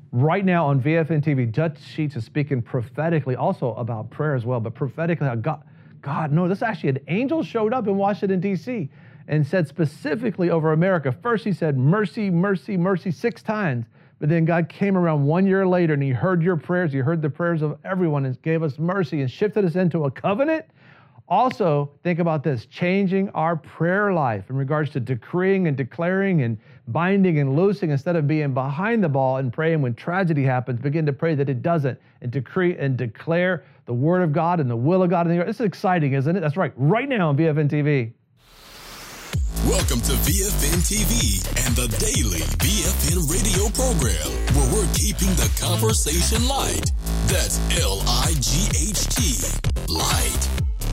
right now on VFN TV, Dutch Sheets is speaking prophetically, also about prayer as well, but prophetically how God, no, this actually, an angel showed up in Washington, D.C. and said specifically over America. First, he said, mercy, mercy, mercy 6 times. But then God came around 1 year later and he heard your prayers. He heard the prayers of everyone and gave us mercy and shifted us into a covenant. Also, think about this, changing our prayer life in regards to decreeing and declaring and binding and loosing. Instead of being behind the ball and praying when tragedy happens, begin to pray that it doesn't and decree and declare the word of God and the will of God in the earth. This is exciting, isn't it? That's right, right now on VFN TV. Welcome to VFN TV and the daily VFN radio program, where we're keeping the conversation light. That's L-I-G-H-T, light.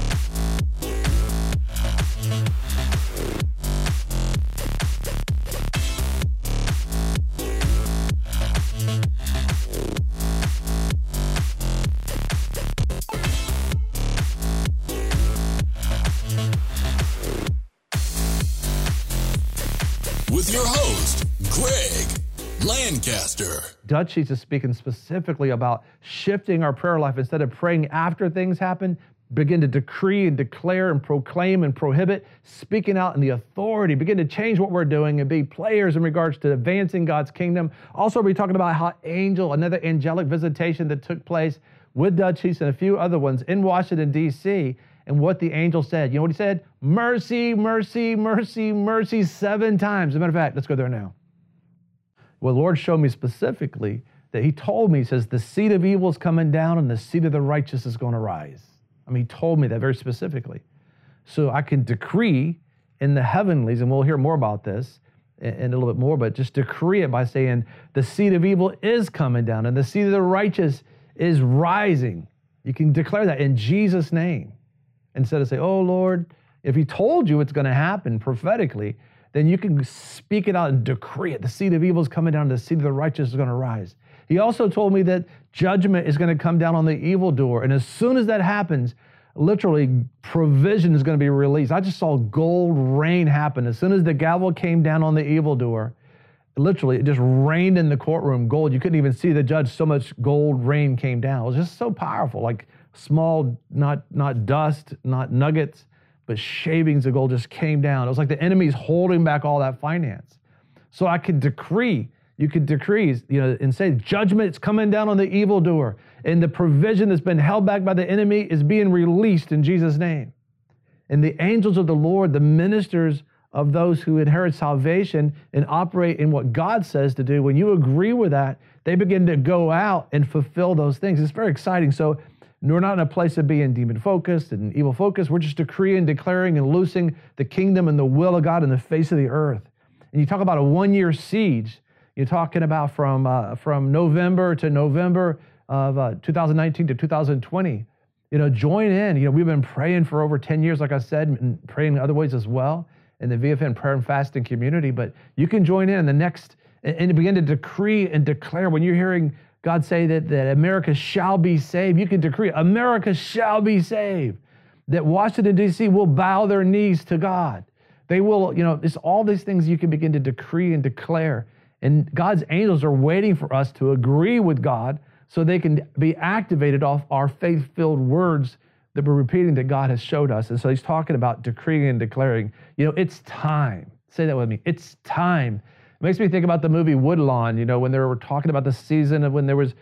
With your host, Greg Lancaster. Dutch Sheets is speaking specifically about shifting our prayer life. Instead of praying after things happen, begin to decree and declare and proclaim and prohibit, speaking out in the authority, begin to change what we're doing and be players in regards to advancing God's kingdom. Also, we're talking about how another angelic visitation that took place with Dutch Sheets and a few other ones in Washington, D.C., and what the angel said. You know what he said? Mercy, mercy, mercy, mercy 7 times. As a matter of fact, let's go there now. Well, the Lord showed me specifically that he told me, he says, the seed of evil is coming down and the seed of the righteous is going to rise. I mean, he told me that very specifically. So I can decree in the heavenlies, and we'll hear more about this in a little bit more, but just decree it by saying the seed of evil is coming down and the seed of the righteous is rising. You can declare that in Jesus' name. Instead of say, oh Lord, if he told you it's going to happen prophetically, then you can speak it out and decree it. The seed of evil is coming down, the seed of the righteous is going to rise. He also told me that judgment is going to come down on the evildoer. And as soon as that happens, literally provision is going to be released. I just saw gold rain happen. As soon as the gavel came down on the evildoer, literally it just rained in the courtroom, gold. You couldn't even see the judge, so much gold rain came down. It was just so powerful, like small, not dust, not nuggets, but shavings of gold just came down. It was like the enemy's holding back all that finance. So I could decree, you could decree, and say judgment's coming down on the evildoer, and the provision that's been held back by the enemy is being released in Jesus' name. And the angels of the Lord, the ministers of those who inherit salvation and operate in what God says to do, when you agree with that, they begin to go out and fulfill those things. It's very exciting. So we're not in a place of being demon-focused and evil-focused. We're just decreeing, declaring, and loosing the kingdom and the will of God in the face of the earth. And you talk about a 1-year siege. You're talking about from November to November of 2019 to 2020. Join in. We've been praying for over 10 years, like I said, and praying in other ways as well in the VFN prayer and fasting community. But you can join in the next and begin to decree and declare when you're hearing God say that America shall be saved. You can decree America shall be saved. That Washington, D.C. will bow their knees to God. They will, it's all these things you can begin to decree and declare. And God's angels are waiting for us to agree with God so they can be activated off our faith-filled words that we're repeating that God has showed us. And so he's talking about decreeing and declaring. It's time. Say that with me. It's time. It makes me think about the movie Woodlawn, when they were talking about the season of when there was,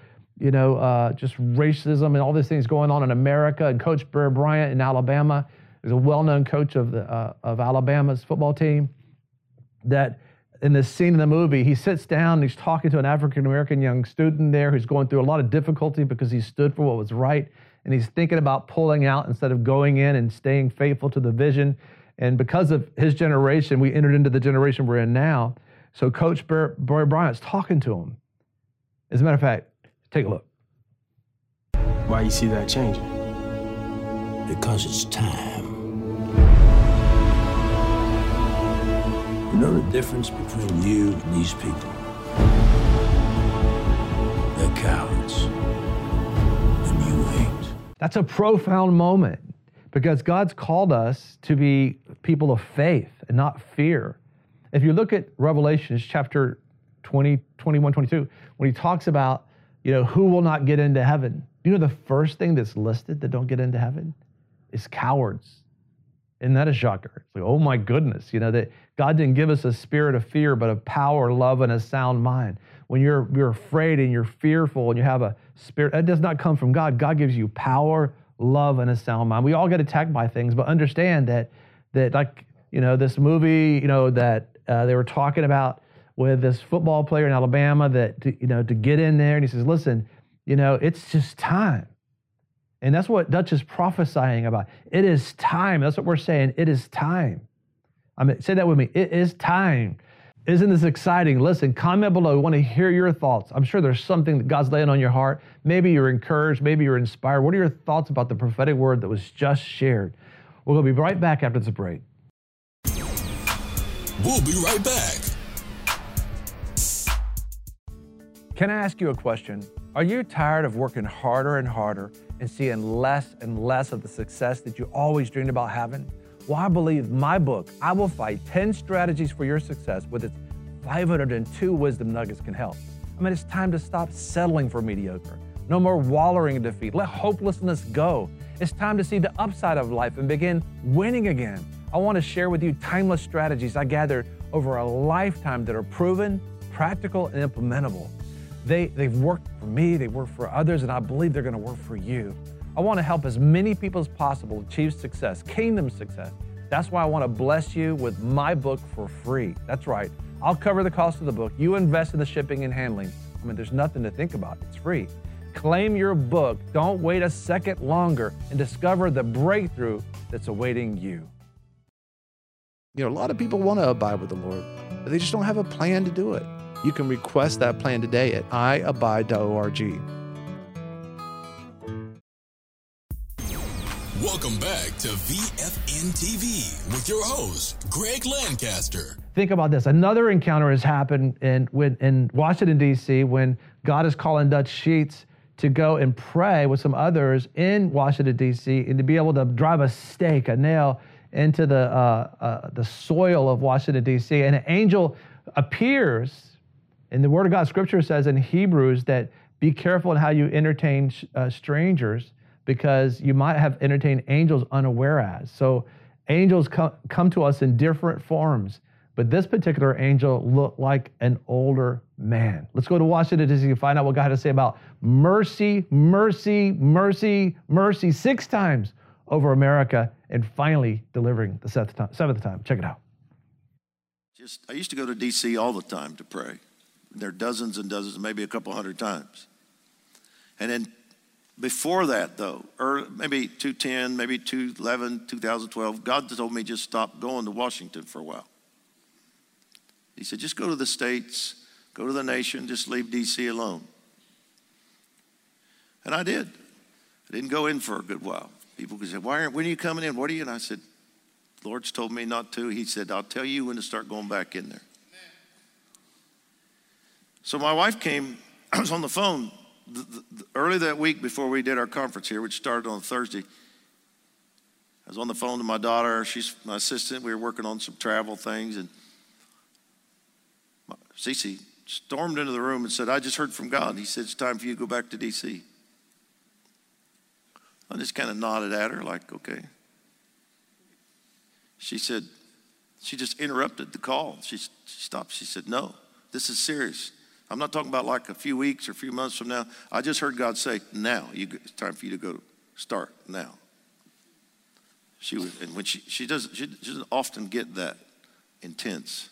just racism and all these things going on in America. And Coach Bear Bryant in Alabama is a well-known coach of Alabama's football team. That in this scene in the movie, he sits down and he's talking to an African-American young student there who's going through a lot of difficulty because he stood for what was right. And he's thinking about pulling out instead of going in and staying faithful to the vision. And because of his generation, we entered into the generation we're in now. So Coach Bear Bryant's talking to him. As a matter of fact, take a look. Why you see that changing? Because it's time. You know the difference between you and these people? They're cowards. And you ain't. That's a profound moment because God's called us to be people of faith and not fear. If you look at Revelations chapter 20, 21, 22, when he talks about, who will not get into heaven. The first thing that's listed that don't get into heaven is cowards. Isn't that a shocker? It's like, oh my goodness, that God didn't give us a spirit of fear, but of power, love, and a sound mind. When you're afraid and you're fearful and you have a spirit, that does not come from God. God gives you power, love, and a sound mind. We all get attacked by things, but understand that like, this movie, that they were talking about with this football player in Alabama that, to get in there, and he says, listen, it's just time. And that's what Dutch is prophesying about. It is time. That's what we're saying. It is time. Say that with me. It is time. Isn't this exciting? Listen, comment below. We want to hear your thoughts. I'm sure there's something that God's laying on your heart. Maybe you're encouraged. Maybe you're inspired. What are your thoughts about the prophetic word that was just shared? We're going to be right back after this break. We'll be right back. Can I ask you a question? Are you tired of working harder and harder and seeing less and less of the success that you always dreamed about having? Well, I believe my book, I Will Fight 10 Strategies for Your Success, with its 502 wisdom nuggets, can help. It's time to stop settling for mediocre. No more wallowing in defeat. Let hopelessness go. It's time to see the upside of life and begin winning again. I want to share with you timeless strategies I gathered over a lifetime that are proven, practical, and implementable. They've worked for me, they've worked for others, and I believe they're going to work for you. I want to help as many people as possible achieve success, kingdom success. That's why I want to bless you with my book for free. That's right. I'll cover the cost of the book. You invest in the shipping and handling. There's nothing to think about. It's free. Claim your book. Don't wait a second longer and discover the breakthrough that's awaiting you. A lot of people want to abide with the Lord, but they just don't have a plan to do it. You can request that plan today at iabide.org. Welcome back to VFN TV with your host, Greg Lancaster. Think about this. Another encounter has happened in Washington, D.C., when God is calling Dutch Sheets to go and pray with some others in Washington, D.C., and to be able to drive a stake, a nail, into the soil of Washington, D.C. And an angel appears. And the Word of God, Scripture says in Hebrews that be careful in how you entertain strangers, because you might have entertained angels unaware as. So angels come to us in different forms, but this particular angel looked like an older man. Let's go to Washington, D.C. and find out what God had to say about mercy, mercy, mercy, mercy, 6 times over America, and finally delivering the 7th time. Check it out. I used to go to D.C. all the time to pray. There are dozens and dozens, maybe a couple hundred times. And then before that, though, maybe 2010, maybe 2011, 2012, God told me just stop going to Washington for a while. He said, just go to the states, go to the nation, just leave D.C. alone. And I did. I didn't go in for a good while. People could say, when are you coming in? What are you? And I said, the Lord's told me not to. He said, I'll tell you when to start going back in there. So my wife came, I was on the phone early that week before we did our conference here, which started on Thursday. I was on the phone to my daughter. She's my assistant. We were working on some travel things. And Cece stormed into the room and said, I just heard from God. He said, it's time for you to go back to D.C. I just kind of nodded at her like, okay. She said, she just interrupted the call. She stopped. She said, no, this is serious. I'm not talking about like a few weeks or a few months from now. I just heard God say, now, it's time for you to go start now. And when she doesn't often get that intense.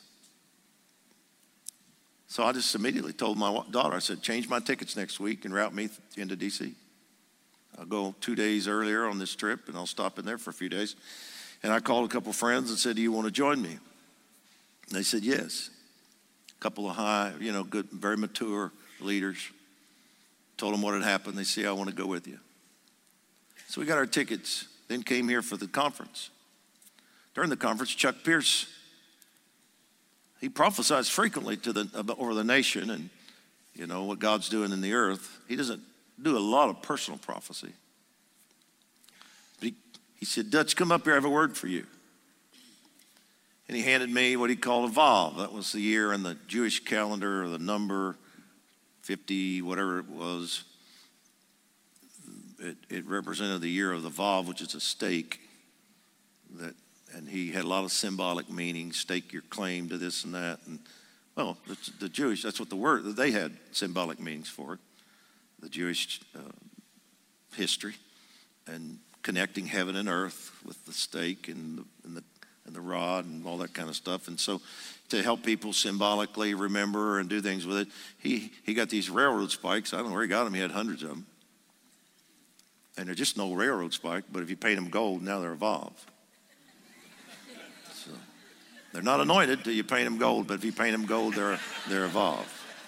So I just immediately told my daughter, I said, change my tickets next week and route me into D.C. I'll go 2 days earlier on this trip, and I'll stop in there for a few days. And I called a couple friends and said, do you want to join me? And they said, yes. A couple of good, very mature leaders. Told them what had happened. They said, I want to go with you. So we got our tickets, then came here for the conference. During the conference, Chuck Pierce, he prophesies frequently over the nation and, what God's doing in the earth. He doesn't do a lot of personal prophecy. But he said, Dutch, come up here, I have a word for you. and he handed me what he called a Vav. That was the year in the Jewish calendar, or the number 50, whatever it was. It represented the year of the Vav, which is a stake. And he had a lot of symbolic meaning, stake your claim to this and that. And well, the Jewish, that's what the word, they had symbolic meanings for it. The Jewish history and connecting heaven and earth with the stake and the rod and all that kind of stuff. And so to help people symbolically remember and do things with it, he got these railroad spikes. I don't know where he got them. He had hundreds of them. And they're just no railroad spike, but if you paint them gold, now they're a Vav. So they're not anointed till you paint them gold, but if you paint them gold, they're a Vav.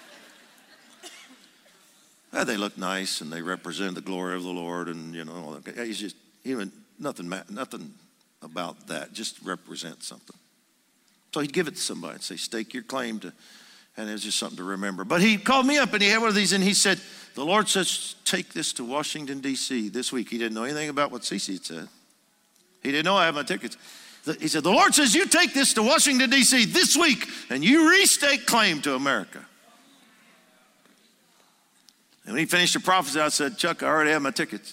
They look nice, and they represent the glory of the Lord, and you know, all that. It's just even nothing about that. Just represent something. So he'd give it to somebody and say, "Stake your claim to," and it was just something to remember. But he called me up, and he had one of these, and he said, "The Lord says, take this to Washington, D.C. this week." He didn't know anything about what Cece had said. He didn't know I had my tickets. He said, "The Lord says, you take this to Washington, D.C. this week, and you restake claim to America." And when he finished the prophecy, I said, "Chuck, I already have my tickets.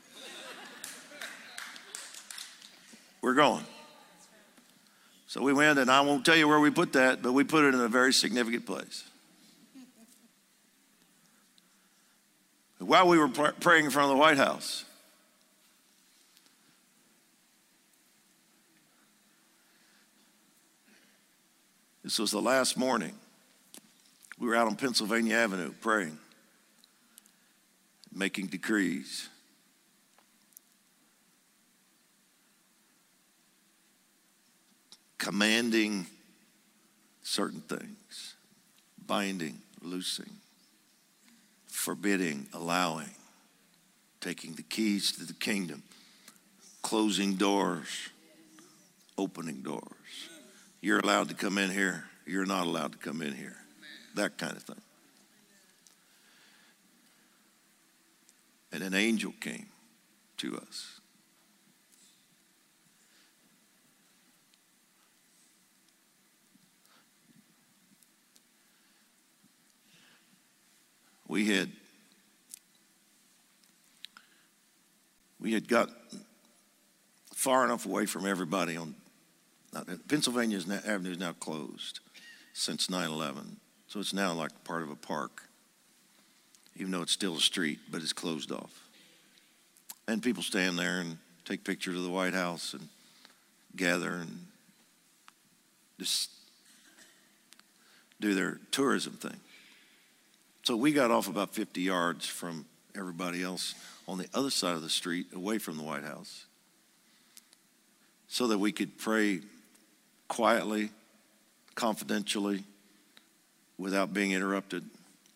We're going." So we went, and I won't tell you where we put that, but we put it in a very significant place. While we were praying in front of the White House, this was the last morning, we were out on Pennsylvania Avenue praying, making decrees. Commanding certain things, binding, loosing, forbidding, allowing, taking the keys to the kingdom, closing doors, opening doors. You're allowed to come in here. You're not allowed to come in here. That kind of thing. And an angel came to us. We had got far enough away from everybody on Pennsylvania Avenue is now closed since 9/11, so it's now like part of a park, even though it's still a street, but it's closed off. And people stand there and take pictures of the White House and gather and just do their tourism thing. So we got off about 50 yards from everybody else on the other side of the street, away from the White House, so that we could pray quietly, confidentially, without being interrupted.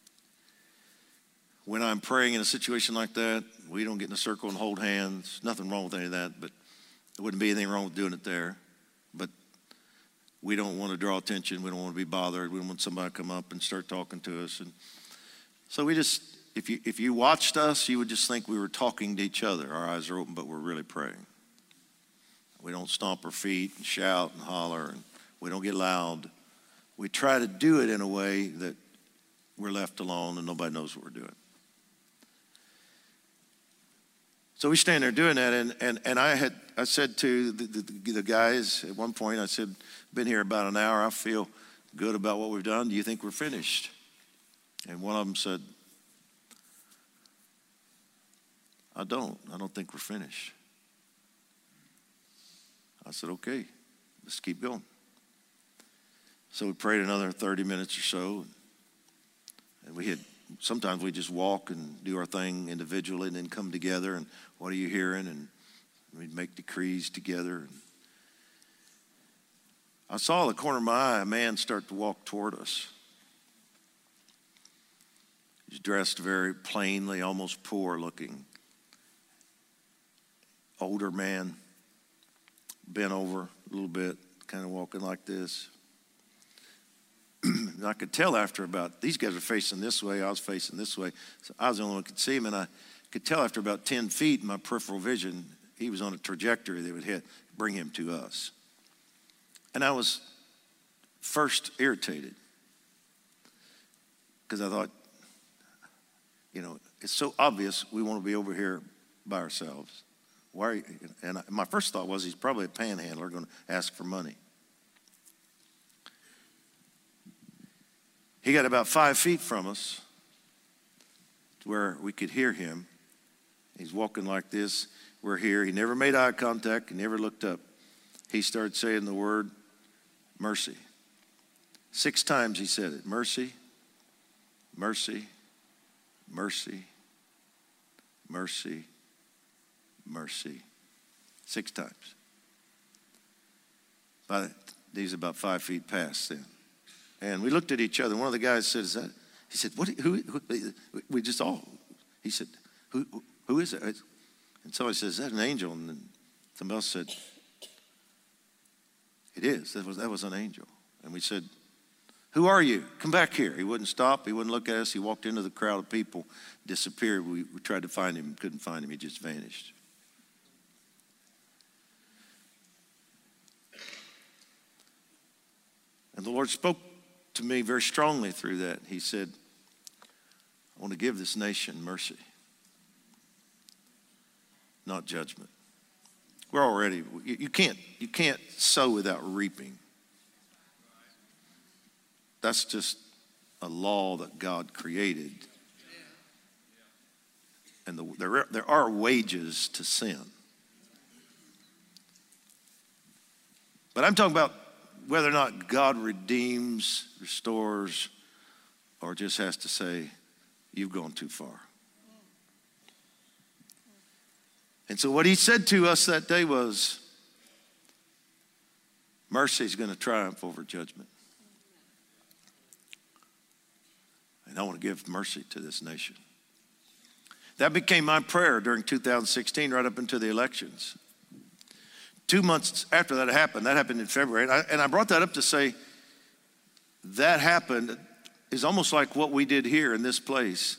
When I'm praying in a situation like that, we don't get in a circle and hold hands. Nothing wrong with any of that, but there wouldn't be anything wrong with doing it there. But we don't want to draw attention. We don't want to be bothered. We don't want somebody to come up and start talking to us. And so we just, if you watched us, you would just think we were talking to each other. Our eyes are open, but we're really praying. We don't stomp our feet and shout and holler, and we don't get loud. We try to do it in a way that we're left alone and nobody knows what we're doing. So we stand there doing that, and I said to the guys at one point, I said, "Been here about an hour. I feel good about what we've done. Do you think we're finished?" And one of them said, I don't think we're finished." I said, "Okay, let's keep going." So we prayed another 30 minutes or so, and sometimes we just walk and do our thing individually and then come together and, "What are you hearing?" And we'd make decrees together. I saw in the corner of my eye a man start to walk toward us. He's dressed very plainly, almost poor looking. Older man, bent over a little bit, kind of walking like this. And I could tell after about, these guys are facing this way, I was facing this way. So I was the only one who could see him, and I could tell after about 10 feet in my peripheral vision, he was on a trajectory that would bring him to us. And I was first irritated because I thought, you know, it's so obvious we want to be over here by ourselves. Why are you? And my first thought was he's probably a panhandler going to ask for money. He got about 5 feet from us to where we could hear him. He's walking like this. We're here. He never made eye contact. He never looked up. He started saying the word mercy. 6 times he said it. Mercy, mercy, mercy, mercy, mercy. 6 times. He's about 5 feet past then. And we looked at each other. One of the guys said, "Is that?" He said, "What? Who?" We just all. He said, "Who is it?" And somebody says, "Is that an angel?" And then somebody else said, "It is. That was an angel." And we said, "Who are you? Come back here." He wouldn't stop. He wouldn't look at us. He walked into the crowd of people, disappeared. We tried to find him, couldn't find him. He just vanished. And the Lord spoke to me very strongly through that. He said, "I want to give this nation mercy, not judgment." We're already, you can't sow without reaping. That's just a law that God created. And there are wages to sin. But I'm talking about whether or not God redeems, restores, or just has to say, "You've gone too far." And so what he said to us that day was, mercy is going to triumph over judgment. And I want to give mercy to this nation. That became my prayer during 2016, right up until the elections. 2 months after that happened in February. And I brought that up to say that happened is almost like what we did here in this place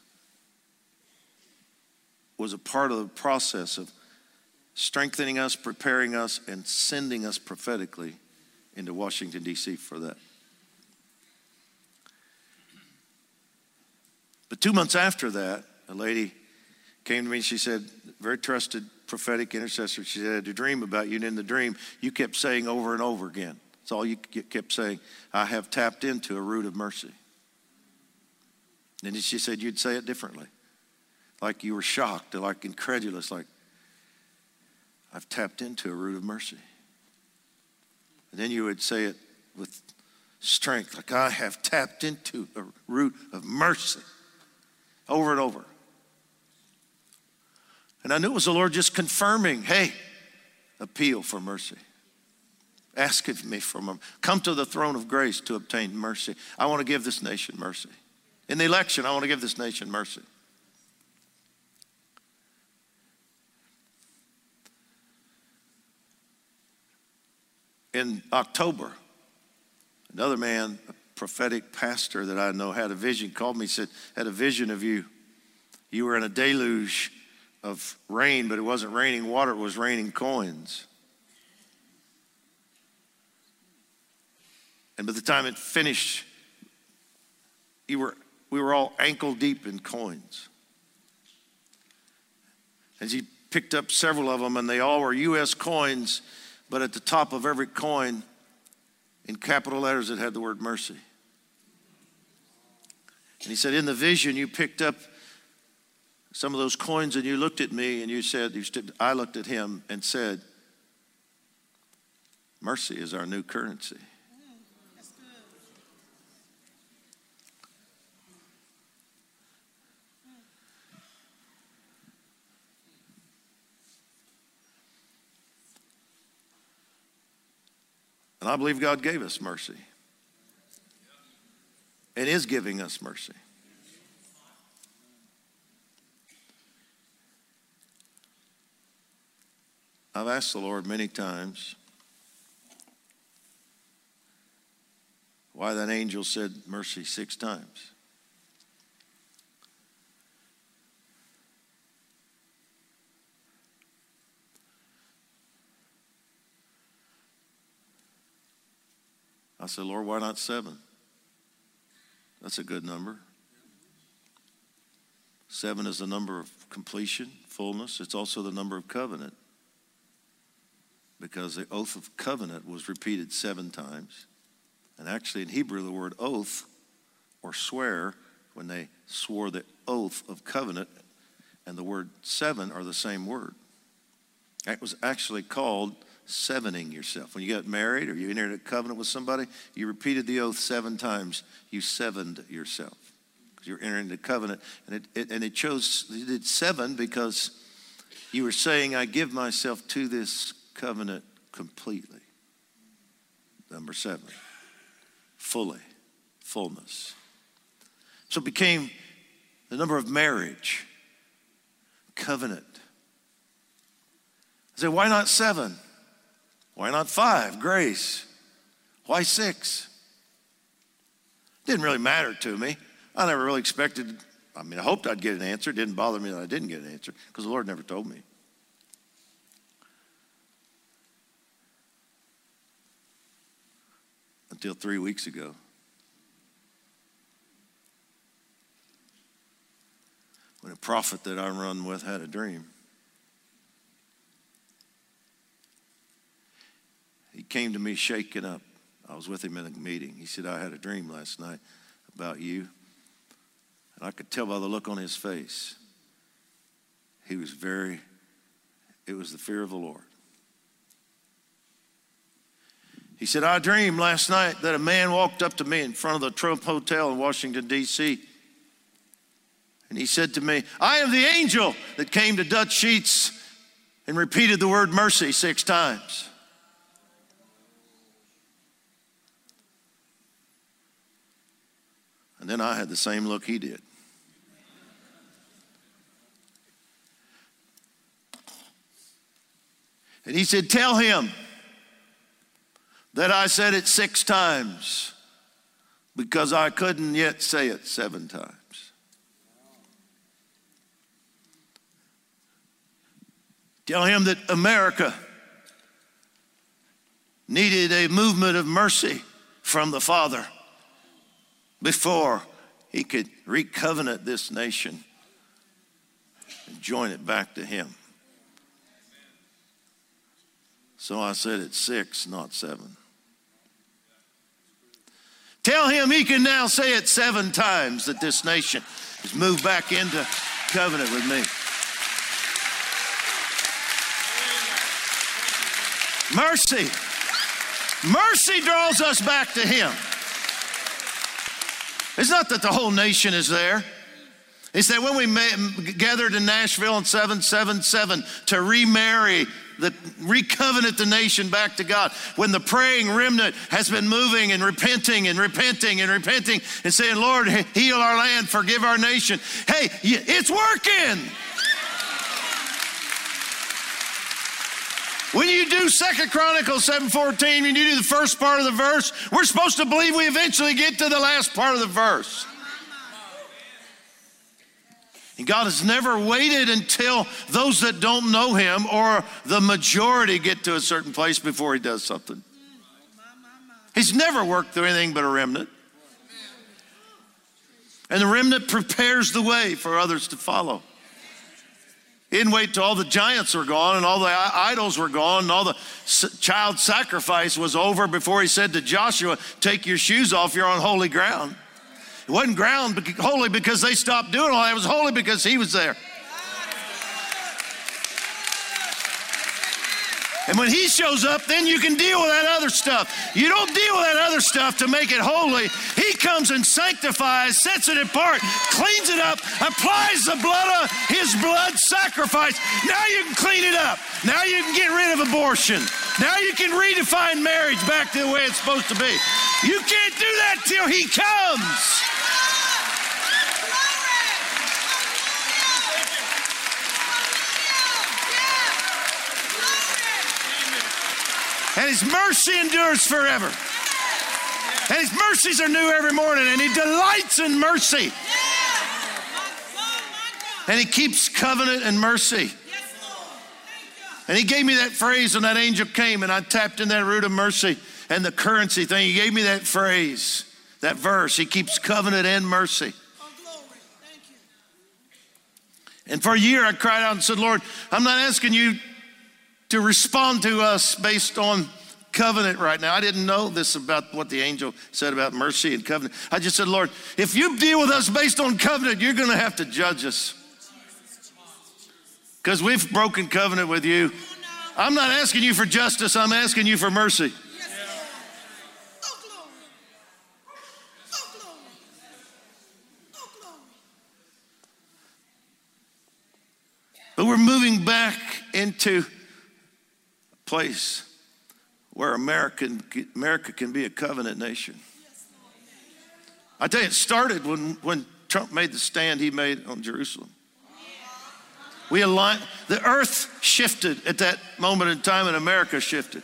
was a part of the process of strengthening us, preparing us, and sending us prophetically into Washington, D.C. for that. But 2 months after that, a lady came to me. She said, very trusted prophetic intercessor. She said, "I had a dream about you, and in the dream, you kept saying over and over again. That's all you kept saying. I have tapped into a root of mercy." And then she said, you'd say it differently. Like you were shocked, like incredulous, like, "I've tapped into a root of mercy." And then you would say it with strength, like, "I have tapped into a root of mercy," over and over. And I knew it was the Lord just confirming, hey, appeal for mercy. Ask of me for mercy. Come to the throne of grace to obtain mercy. I want to give this nation mercy. In the election, I want to give this nation mercy. In October, another man, a prophetic pastor that I know, had a vision, called me, said, "Had a vision of you. You were in a deluge of rain, but it wasn't raining water, it was raining coins. And by the time it finished, we were all ankle deep in coins." And he picked up several of them, and they all were U.S. coins, but at the top of every coin, in capital letters, it had the word mercy. And he said, in the vision, you picked up some of those coins and you looked at me and you said, I looked at him and said, "Mercy is our new currency." That's good. And I believe God gave us mercy and is giving us mercy. I've asked the Lord many times why that angel said mercy 6 times. I said, Lord, why not 7? That's a good number. 7 is the number of completion, fullness. It's also the number of covenant, because the oath of covenant was repeated 7 times. And actually in Hebrew, the word oath or swear, when they swore the oath of covenant, and the word 7 are the same word. It was actually called sevening yourself. When you got married or you entered a covenant with somebody, you repeated the oath 7 times. You sevened yourself because you're entering the covenant. And it did 7 because you were saying, I give myself to this covenant completely. Number 7, fully, fullness. So it became the number of marriage, covenant. I said, why not 7? Why not 5? Grace. Why 6? Didn't really matter to me. I never really expected, I hoped I'd get an answer. It didn't bother me that I didn't get an answer because the Lord never told me. Until 3 weeks ago. When a prophet that I run with had a dream. He came to me shaken up. I was with him in a meeting. He said, I had a dream last night about you. And I could tell by the look on his face. It was the fear of the Lord. He said, I dreamed last night that a man walked up to me in front of the Trump Hotel in Washington, D.C. And he said to me, I am the angel that came to Dutch Sheets and repeated the word mercy 6 times. And then I had the same look he did. And he said, tell him that I said it 6 times because I couldn't yet say it 7 times. Tell him that America needed a movement of mercy from the Father before he could recovenant this nation and join it back to him. So I said it's 6, not 7. Tell him he can now say it 7 times that this nation has moved back into covenant with me. Mercy. Mercy draws us back to him. It's not that the whole nation is there. It's that when we gathered in Nashville in 777 to remarry, recovenant the nation back to God, when the praying remnant has been moving and repenting and repenting and repenting and saying, Lord, heal our land, forgive our nation. Hey, it's working. When you do 2 Chronicles 7:14, when you do the first part of the verse, we're supposed to believe we eventually get to the last part of the verse. And God has never waited until those that don't know him or the majority get to a certain place before he does something. He's never worked through anything but a remnant. And the remnant prepares the way for others to follow. He didn't wait till all the giants were gone and all the idols were gone and all the child sacrifice was over before he said to Joshua, take your shoes off, you're on holy ground. It wasn't ground holy because they stopped doing all that. It was holy because he was there. And when he shows up, then you can deal with that other stuff. You don't deal with that other stuff to make it holy. He comes and sanctifies, sets it apart, cleans it up, applies the blood of his blood sacrifice. Now you can clean it up. Now you can get rid of abortion. Now you can redefine marriage back to the way it's supposed to be. You can't do that till he comes. And his mercy endures forever. And his mercies are new every morning. And he delights in mercy. And he keeps covenant and mercy. And he gave me that phrase when that angel came and I tapped in that root of mercy. and the currency thing. He gave me that phrase, that verse. He keeps covenant and mercy. And for a year, I cried out and said, Lord, I'm not asking you to respond to us based on covenant right now. I didn't know this about what the angel said about mercy and covenant. I just said, Lord, if you deal with us based on covenant, you're going to have to judge us. Because we've broken covenant with you. I'm not asking you for justice. I'm asking you for mercy. But we're moving back into a place where America can be a covenant nation. I tell you, it started when Trump made the stand he made on Jerusalem. We aligned, the earth shifted at that moment in time, and America shifted.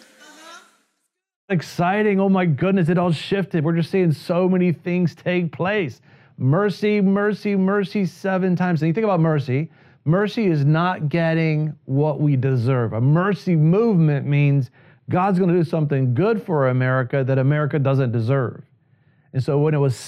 Exciting. Oh my goodness, it all shifted. We're just seeing so many things take place. Mercy, mercy, mercy 7 times. And you think about mercy. Mercy is not getting what we deserve. A mercy movement means God's going to do something good for America that America doesn't deserve. And so when it was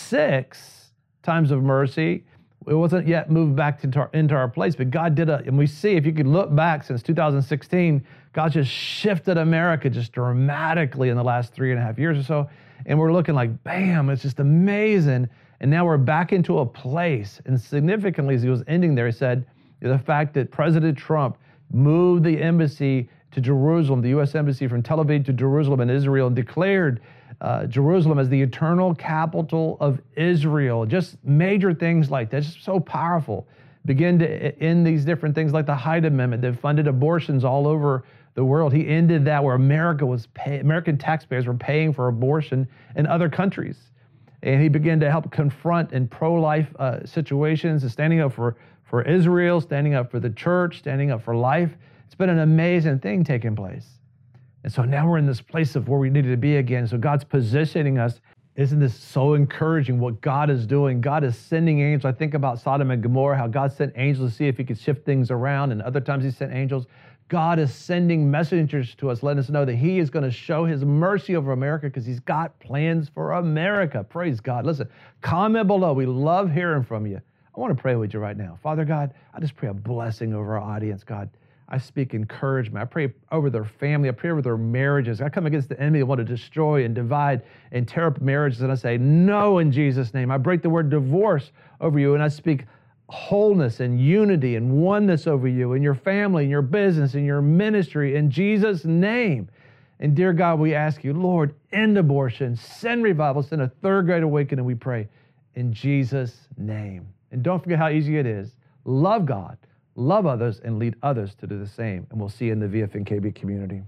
6 times of mercy, it wasn't yet moved back into our place, but God did and we see, if you could look back since 2016, God just shifted America just dramatically in the last 3.5 years or so. And we're looking like, bam, it's just amazing. And now we're back into a place. And significantly, as he was ending there, he said, the fact that President Trump moved the embassy to Jerusalem, the U.S. embassy from Tel Aviv to Jerusalem in Israel, and declared Jerusalem as the eternal capital of Israel. Just major things like that, just so powerful. Begin to end these different things like the Hyde Amendment that funded abortions all over the world. He ended that where American taxpayers were paying for abortion in other countries. And he began to help confront in pro-life situations and standing up for Israel, standing up for the church, standing up for life. It's been an amazing thing taking place. And so now we're in this place of where we needed to be again. So God's positioning us. Isn't this so encouraging what God is doing? God is sending angels. I think about Sodom and Gomorrah, how God sent angels to see if he could shift things around, and other times he sent angels. God is sending messengers to us, letting us know that he is going to show his mercy over America because he's got plans for America. Praise God. Listen, comment below. We love hearing from you. I want to pray with you right now. Father God, I just pray a blessing over our audience, God. I speak encouragement. I pray over their family. I pray over their marriages. I come against the enemy that want to destroy and divide and tear up marriages. And I say, no, in Jesus' name. I break the word divorce over you, and I speak wholeness and unity and oneness over you and your family and your business and your ministry in Jesus' name. And dear God, we ask you, Lord, end abortion, send revival, send a third great awakening, we pray in Jesus' name. And don't forget how easy it is. Love God, love others, and lead others to do the same. And we'll see you in the VFNKB community.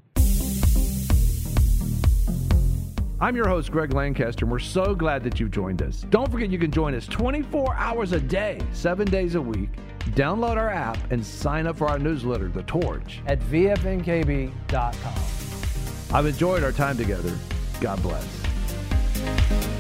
I'm your host, Greg Lancaster, and we're so glad that you've joined us. Don't forget you can join us 24 hours a day, 7 days a week. Download our app and sign up for our newsletter, The Torch, at VFNKB.com. I've enjoyed our time together. God bless.